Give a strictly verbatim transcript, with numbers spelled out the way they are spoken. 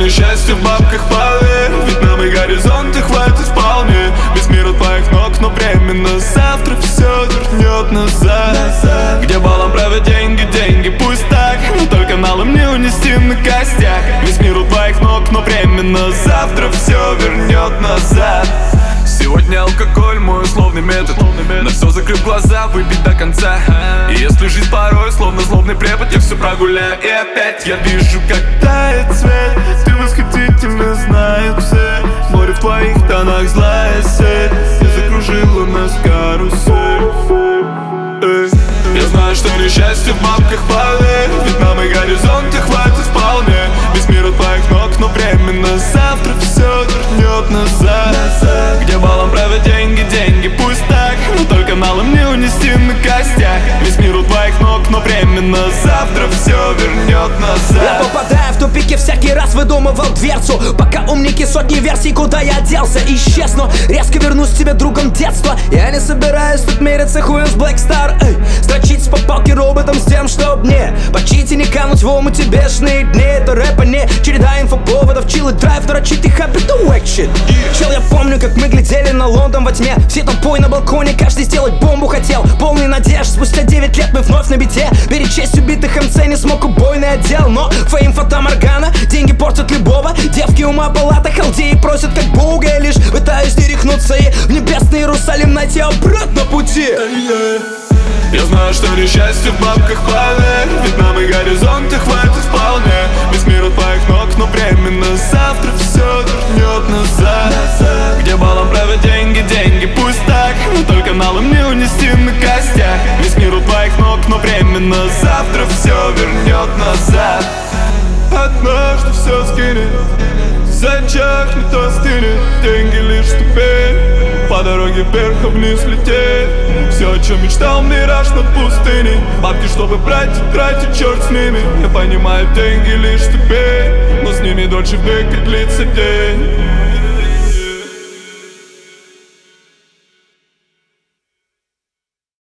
несчастье в бабках, поверь. Ведь нам и горизонты хватит вполне. Весь мир от твоих ног, но временно. Завтра все вернет назад. Где балом правят деньги, деньги, пусть так, но только налом не унести на костях. Весь мир у твоих ног, но временно. Завтра все вернет назад. Сегодня алкоголь, мой условный метод. На все закрыв глаза, выпить до конца. И если жизнь порой, словно злобный препод, я все прогуляю. И опять я вижу, как тает свет. Ты восхитительно, знаю все. Море в твоих тонах, злая сеть. Ты закружила нас карусель. Эй. Я знаю, что несчастье в бабках, поверь. Ведь нам и горизонты хватит вполне. Весь мир от твоих ног, но временно. Завтра все вернет назад. Где балом правят деньги, деньги, пусть так, но только налом не унести на костях. Весь мир у твоих ног, но временно. Завтра все вернет назад. Я попадаю в тупики, всякий раз выдумывал дверцу. Пока умники сотни версий, куда я делся. Исчезну, резко вернусь к тебе другом детства. Я не собираюсь тут мериться хуем с Black Star. Эй, строчить по палке роботом с тем, чтоб мне почить и не кануть в омуте бешеные дни. Это рэпа не череда инфоповодов, чил и драйв, дрочить и happy to wack shit. Чел, я помню, как мы глядели на Лондон во тьме. Все толпой на балконе, каждый сделать бомбу хотел. Полный надежд, спустя девять лет мы вновь на бите. Перечесть убитых эм цэ не смог убойный отдел. Но фейм, фатаморгана, деньги портят любого. Девки ума палата, халдеи просят как Бога. Я лишь пытаюсь не рехнуться и в небесный Иерусалим найти обратно пути. Я знаю, что несчастье в бабках, поверь. Ведь нам и горизонты хватит вполне. Весь мир от твоих ног, но временно. Завтра все вернет назад. Где балом правят деньги, деньги, пусть так, но только налом не унести на костях. Весь мир у твоих ног, но временно. Завтра все вернет назад. Однажды все скинет, зачахнет, остынет. Деньги лишь ступень, по дороге вверх, а вниз лететь. Все, о чем мечтал, мираж над пустыней. Бабки, чтобы брать и тратить, черт с ними. Я понимаю, деньги лишь ступень, но с ними дольше века длится день.